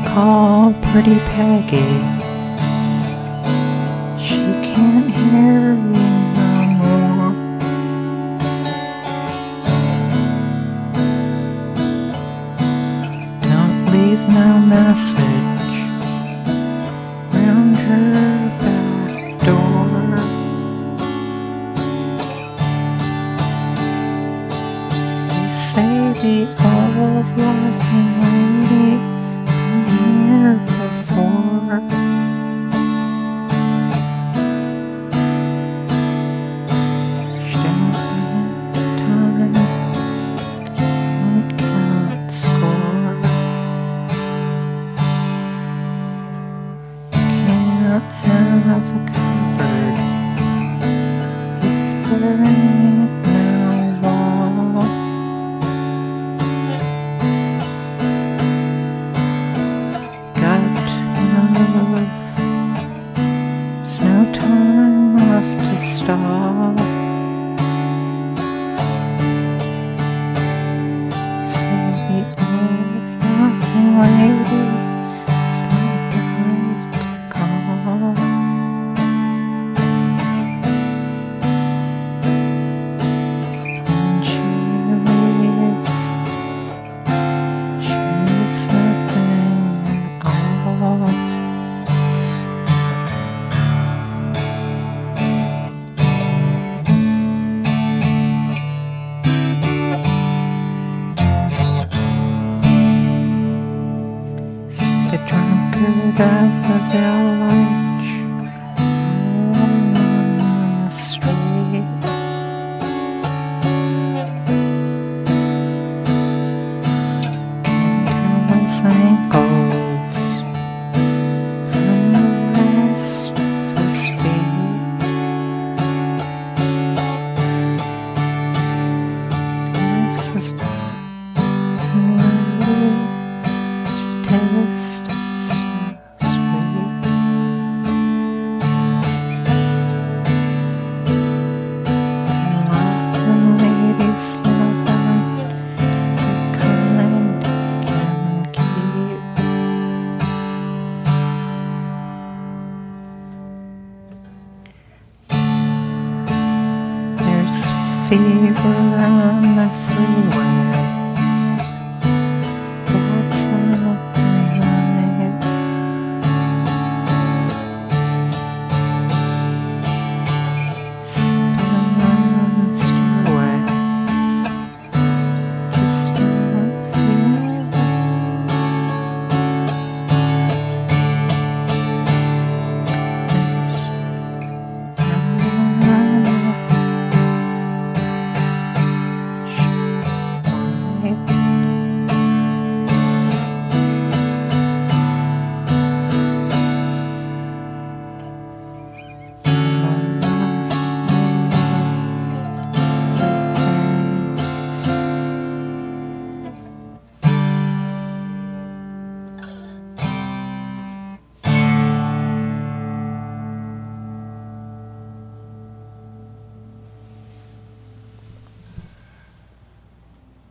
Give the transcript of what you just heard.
call pretty Peggy. She can't hear me no more. Don't leave no message round her back door. They say the old laughing lady been here before. She don't have time, don't count score. Can't have a cupboard if there ain't no wall. Got love, there's no time left to stall. Say the old laughing lady is my bride to call. When she leaves nothing at all. The drunkard of the valley